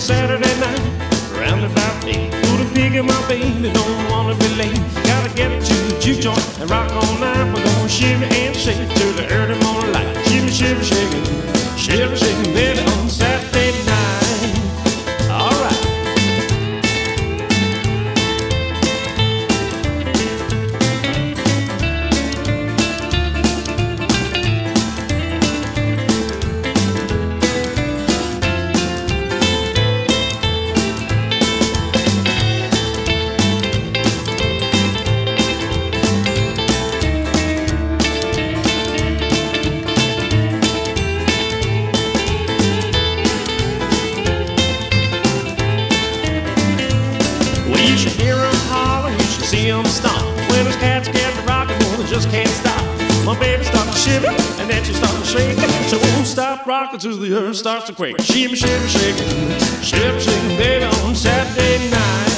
Saturday night, around about 8. Go to pick up my baby, don't wanna be late. Gotta get to the juke joint and rock all night. We're gonna shiver and shake till the early morning light. Shiver, shiver, shaking, shiver, shaking, baby, on Saturday night. All right. You should hear them holler, you should see them stomp. When those cats get to rockin', well, they just can't stop. My baby starts to shiver, and then she starts to shake. She won't stop rockin' till the earth starts to quake. Shiver, shiver, shaking, shiver, shaking, baby, on Saturday night.